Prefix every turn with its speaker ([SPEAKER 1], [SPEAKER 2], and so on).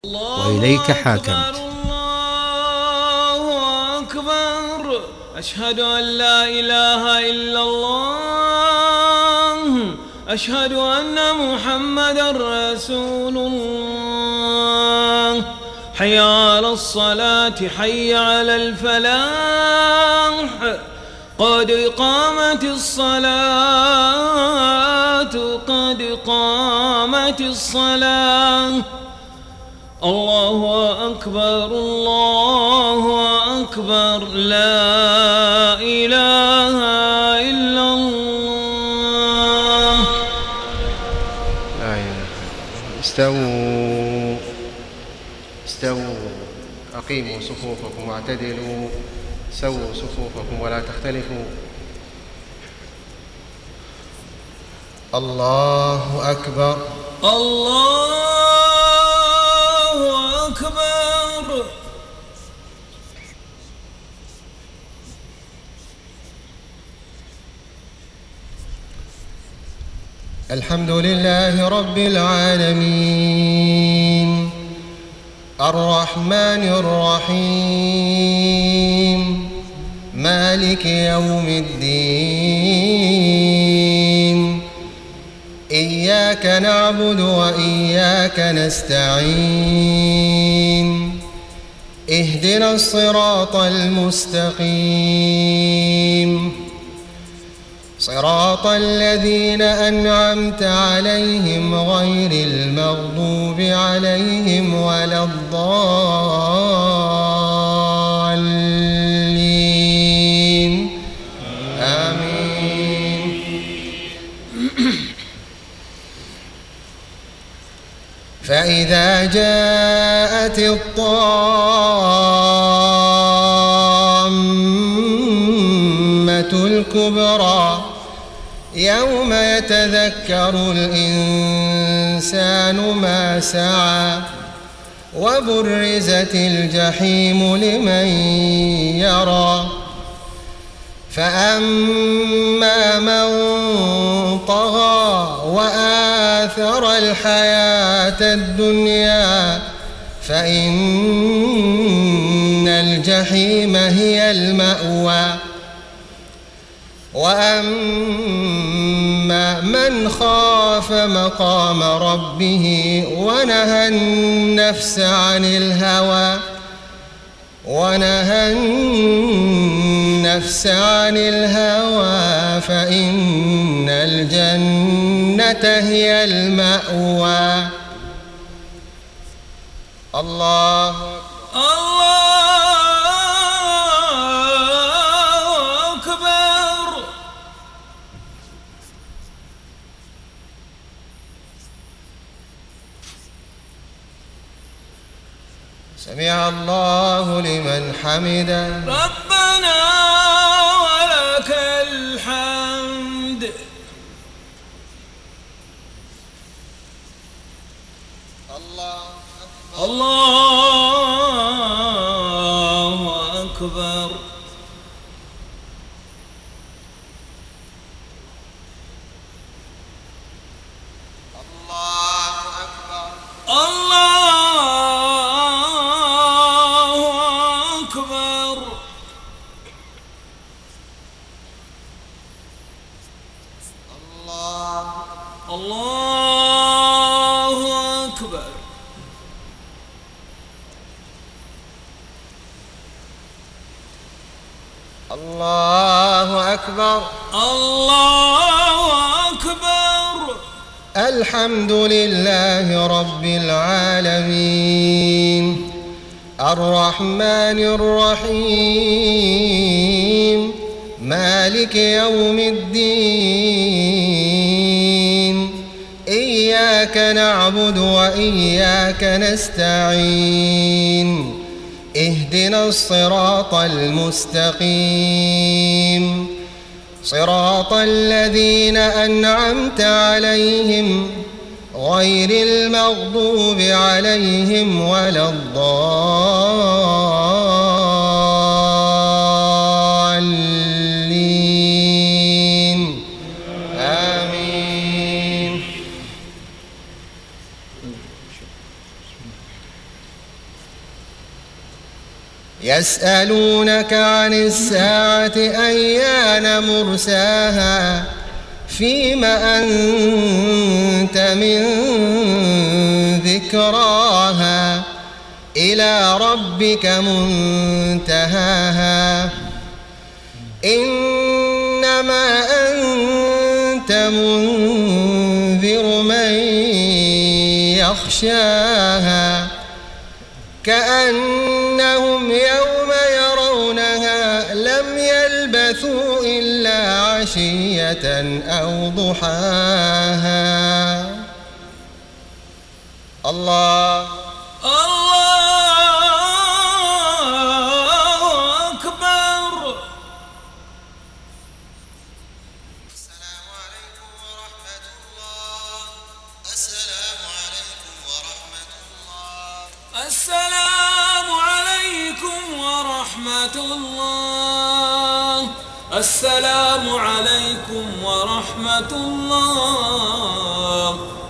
[SPEAKER 1] وإليك حاكمت.
[SPEAKER 2] الله أكبر. أشهد أن لا إله إلا الله. أشهد أن محمدا رسول الله. حي على الصلاة، حي على الفلاح. قد قامت الصلاة، قد قامت الصلاة. الله أكبر، الله أكبر، لا إله إلا الله.
[SPEAKER 3] لا إله. استووا استووا، أقيموا صفوفكم واعتدلوا، سووا صفوفكم ولا تختلفوا. الله أكبر،
[SPEAKER 2] الله أكبر.
[SPEAKER 3] الحمد لله رب العالمين، الرحمن الرحيم، مالك يوم الدين. إياك نعبد وإياك نستعين. اهدنا الصراط المستقيم، صراط الذين أنعمت عليهم غير المغضوب عليهم ولا الضالين. آمين. فإذا جاءت الطامة الكبرى يوم يتذكر الإنسان ما سعى، وبرزت الجحيم لمن يرى. فأما من طغى وآثر الحياة الدنيا فإن الجحيم هي المأوى. وأما من خاف مقام ربه ونهى النفس عن الهوى فإن الجنة هي المأوى. الله
[SPEAKER 2] أكبر.
[SPEAKER 3] سمع الله لمن حمده.
[SPEAKER 2] ربنا ولك الحمد. الله أكبر. الله أكبر.
[SPEAKER 3] الله أكبر.
[SPEAKER 2] الله أكبر.
[SPEAKER 3] الحمد لله رب العالمين، الرحمن الرحيم، مالك يوم الدين. إياك نعبد وإياك نستعين. اهدنا الصراط المستقيم، صراط الذين أنعمت عليهم غير المغضوب عليهم ولا الضالين. آمين. يسألونك عن الساعة أيان مرساها فيم أنت من ذكراها إلى ربك منتهاها إنما أنت منذر من يخشاها كأنهم يوم يرونها لم يلبثوا إلا عشية أو ضحاها. الله
[SPEAKER 2] أكبر.
[SPEAKER 3] السلام عليكم ورحمة الله. السلام عليكم ورحمة الله.
[SPEAKER 2] السلام عليكم ورحمة الله. السلام عليكم ورحمة الله.